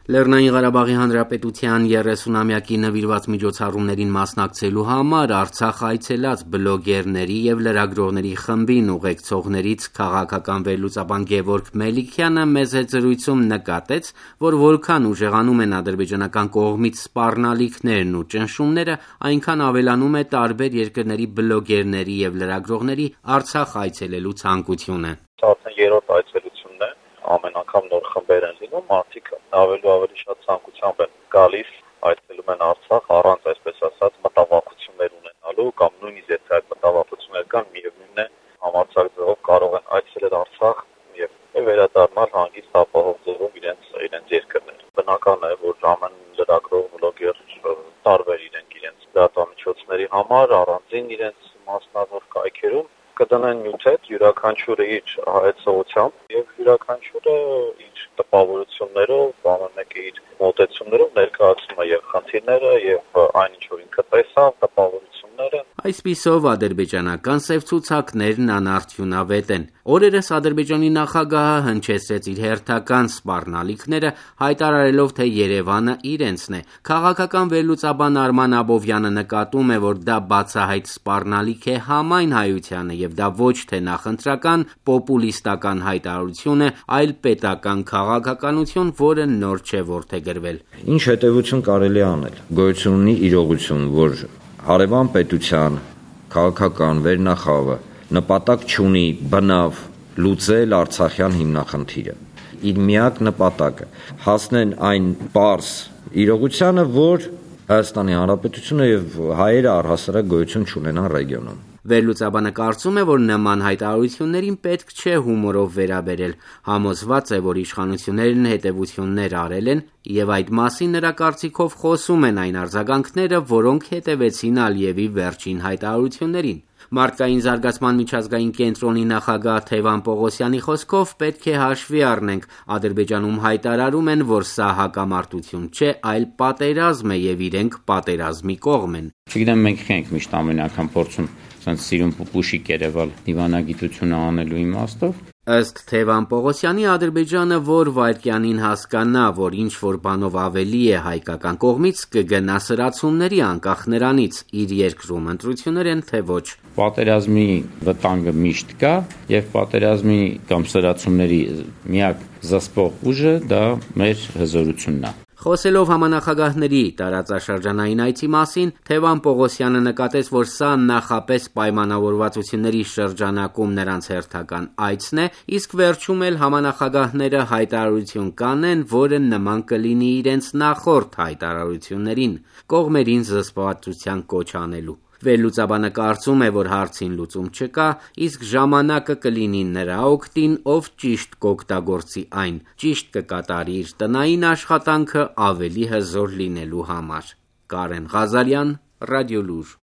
Լեռնային Ղարաբաղի Հանրապետության 30-ամյակի նվիրված միջոցառումներին մասնակցելու համար Արցախ այցելած բլոգերների եւ լրագրողների խմբին ուղեկցողներից քաղաքական վերլուծաբան Գևորգ Մելիքյանը մեծ զրույցում նկատեց, որ որքան ուժեղանում են ադրբեջանական կողմից սպառնալիքներն ու ճնշումները, այնքան ավելանում է տարբեր երկրների բլոգերների եւ լրագրողների Արցախ այցելելու ցանկությունը։ Արդեն երրորդ այցելությունն է, ամեն անգամ նոր խմբեր են լինում, մարդիկ ավելի շատ ցանկությամբ են գալիս, այցելում են Արցախ առանց, այսպես ասած, մտավախություններ ունենալու կամ նույնիսկ եթե այդ մտավախություններ կան, միևնույն է, համարձակ ձևով կարող են այցելել Արցախ եւ վերադառնալ հանգիստ ապահով ձևով իրենց երկրներ։ Բնական է, որ ամեն լրագրող, բլոգեր տարբեր իրենց լրատվամիջոցների համար առանձին իրենց մասնավոր կայքերում կդնեն նյութեր, յուրաքանչյուրը իր հայեցողությամբ եւ յուրաքանչյուրը իր տպավորություններով, ամենը իր մոտեցումներով ներկայացնում է եւ խնդիրները եւ այն ինչ որ ինքը տեսավ, տպավորությունները։ Այսպիսով ադրբեջանական սև ցուցակներն անարդյունավետ են։ Օրերս Ադրբեջանի նախագահը հնչեցրեց իր հերթական սպառնալիքները, հայտարարելով, թե Երևանը իրենցն է։ Քաղաքական վերլուծաբան Արման Աբովյանը նկատում է, որ դա բացահայտ սպառնալիք է համայն հայությանը եւ դա ոչ թե նախընտրական պոպուլիստական հայտարարություն է, այլ պետական քաղաքականություն, որը նոր չէ որդեգրվել։ Ինչ հետևություն կարելի է անել։ Գոյություն ունի իրողություն, որ հարևան պետության քաղաքական վերնախավը նպատակ չունի բնավ լուծել Արցախյան հիմնախնդիրը։ Իր միակ նպատակը հասնել այն պարզ իրողությանը, որ Հայաստանի Հանրապետությունը եւ հայերը առհասարակ գոյություն չունենան ռեգիոնում։ Վերլուծաբանը կարծում է, որ նման հայտարարություններին պետք չէ հումորով վերաբերել, համոզված է, որ իշխանություններն հետևություններ արել են եւ այդ մասին նրա կարծիքով խոսում են այն արձագանքները, որոնք հետևեցին Ալիևի վերջին հայտարարություններին։ Մարդկային զարգացման միջազգային կենտրոնի նախագահ Թևան Պողոսյանի խոսքով պետք է հաշվի առնենք, Ադրբեջանում հայտարարում են, որ սա հակամարտություն չէ, այլ պատերազմ է եւ իրենք պատերազմի կողմ են։ Չգիտեմ, մենք չենք միշտ ամեն անգամ փորձում սիրուն պուպուշիկ երևալ դիվանագիտությունը անելու իմաստով։ Ըստ Թևան Պողոսյանի Ադրբեջանը որ վայրկյանին հասկանա, որ ինչ որ բանով ավելի է հայկական կողմից, կգնա սրացումների անկախ նրանից, իր երկրում ընտրություններ են թե ոչ։ Պատերազմի վտանգը միշտ կա եւ պատերազմի կամ սրացումների միակ զսպող ուժը դա մեր հզորությունն է։ Խոսելով համանախագահների տարածաշրջանային այցի մասին, Թևան Պողոսյանը նկատեց, որ սա նախապես պայմանավորվածությունների շրջանակում նրանց հերթական այցն է, իսկ վերջում էլ համանախագահները հայտարարություն կանեն, որը նման կլինի իրենց նախորդ հայտարարություններին, կողմերին զսպվածության կոչ անելու։ Վերլուծաբանը կարծում է, որ հարցին լուծում չկա, իսկ ժամանակը կլինի նրա օգտին, ով ճիշտ կօգտագործի այն, ճիշտ կկատարի իր տնային աշխատանքը ավելի հզոր լինելու համար։ Կարեն Ղազարյան, Ռադիոլուր։